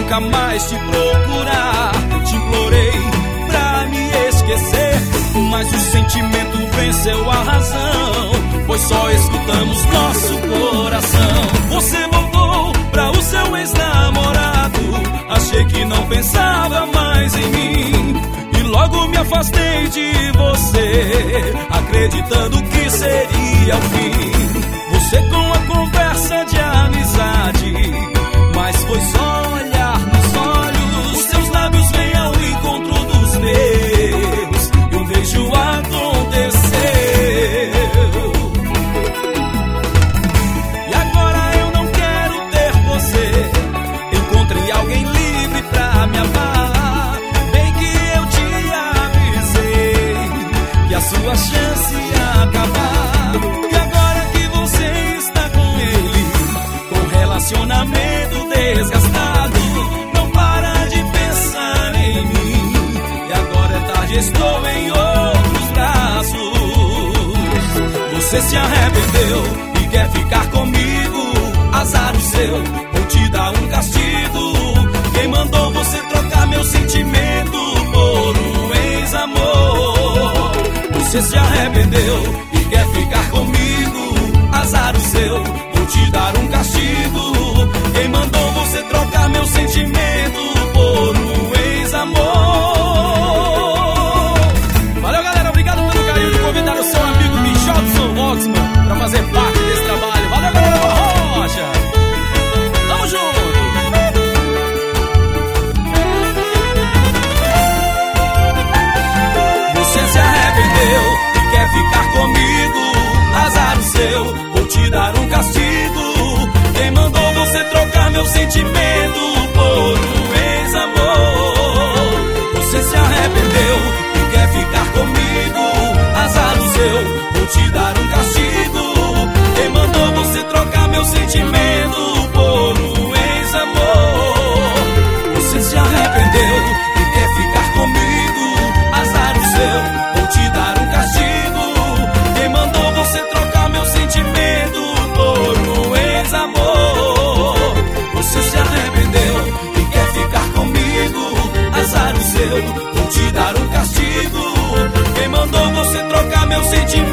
nunca mais te procurar. Te implorei pra me esquecer, mas o sentimento venceu a razão, pois só escutamos nosso coração. Você voltou pra o seu ex-namorado, achei que não pensava mais em mim, e logo me afastei de você, acreditando que seria o fim. Você com a conversa de amizade, mas foi só olhar nos olhos. Os seus lábios vêm ao encontro dos meus, e um beijo aconteceu. E agora eu não quero ter você, encontrei alguém livre pra me amar. Bem que eu te avisei que a sua chance ia acabar. E agora que você está com ele, com relacionamento desgastado, não para de pensar em mim, e agora é tarde, estou em outros braços. Você se arrependeu e quer ficar comigo, azar o seu, vou te dar um castigo. Quem mandou você trocar meu sentimento por um ex-amor? Você se arrependeu e quer ficar comigo, azar o seu, vou te dar um castigo. Quem mandou você trocar meu sentimento por um ex-amor? Valeu, galera, obrigado pelo carinho de convidar o seu amigo Michaldson Roxman pra fazer parte desse trabalho. Valeu, galera do Rocha, tamo junto. Você se arrependeu e quer ficar comigo, azar o seu, vou te dar um castigo. Quem mandou você trocar meu sentimento por um ex-amor? Você se arrependeu e quer ficar comigo, azar o seu, vou te dar um castigo. Quem mandou você trocar meu sentimento por um ex-amor? Você se arrependeu e quer ficar comigo, azar o seu, vou te dar um castigo. Quem mandou você trocar meu sentimento por um ex-amor? Você se arrependeu e quer ficar comigo, azar o seu, vou te dar um castigo. Quem mandou você trocar meu sentimento